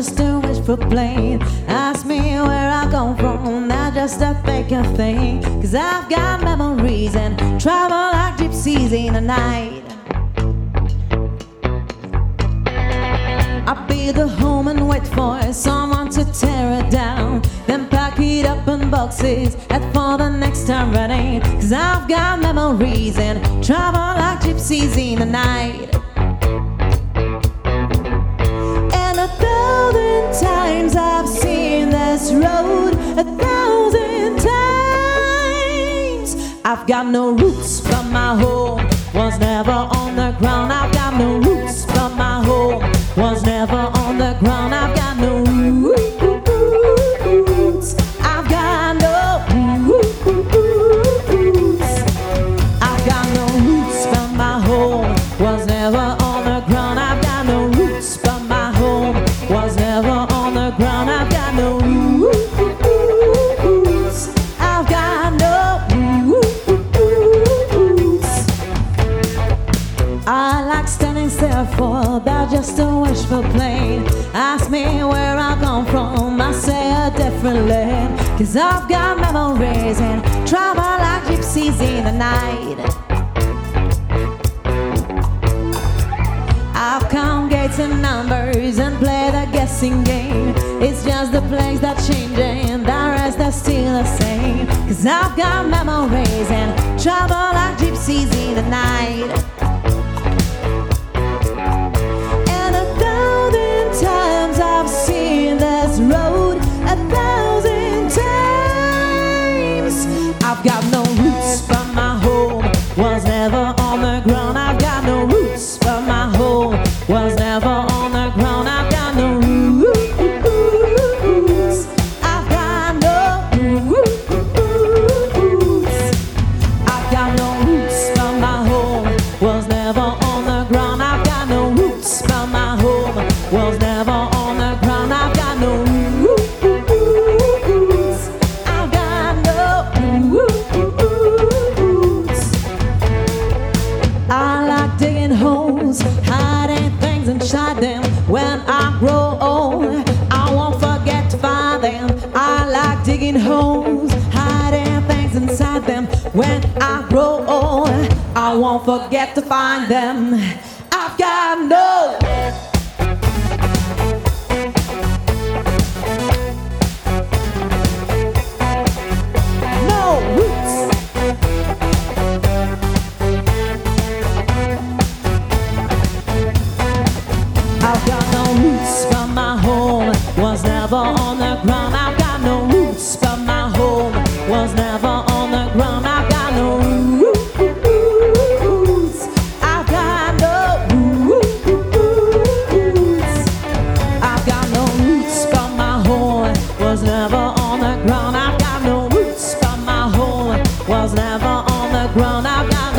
just a wishful plane. Ask me where I come from, that's just a fake thing. Cause I've got memories and travel like gypsies in the night. I'll be the home and wait for someone to tear it down, then pack it up in boxes, head for the next time running. Cause I've got memories and travel like gypsies in the night. And 1,000 times I've seen this road, 1,000 times. I've got no roots, but my home was never on the ground. I've got no roots, but my home was never on the ground. I've got no roots. I've got no roots. I've got no roots, but my home was never on the ground. I've got no roots, but my home was never on the ground. I've got no roots. I've got no roots. I like standing still for about just a wishful plane. Ask me where I come from, I say a different land. Cause I've got memories and travel like gypsies in the night. I've count gates and numbers and play the guessing game. It's just the place that's changing, the rest that's still the same. Cause I've got memories and travel like gypsies in the night. And 1,000 times I've seen this road, 1,000 times. I've got no roots, but my home was never on the ground. I've got no roots, but my home was never on the ground. I've got no roots. I've got no roots. I've got no roots, but my home was never on the ground. I've got no roots, but my home was never on the ground. I've got no roots. I've got no roots. I like digging holes, hiding things inside them. When I grow old, I won't forget to find them. I like digging holes, hiding things inside them. When I grow old, I won't forget to find them. I've got no roots. I've got no roots, but my home was never on the ground. I've got no roots, but my home was never on the ground. I've got no roots. I've got no roots. I've got no roots, but my home was never on the ground. I've got no roots, but my home was never on the ground. I've got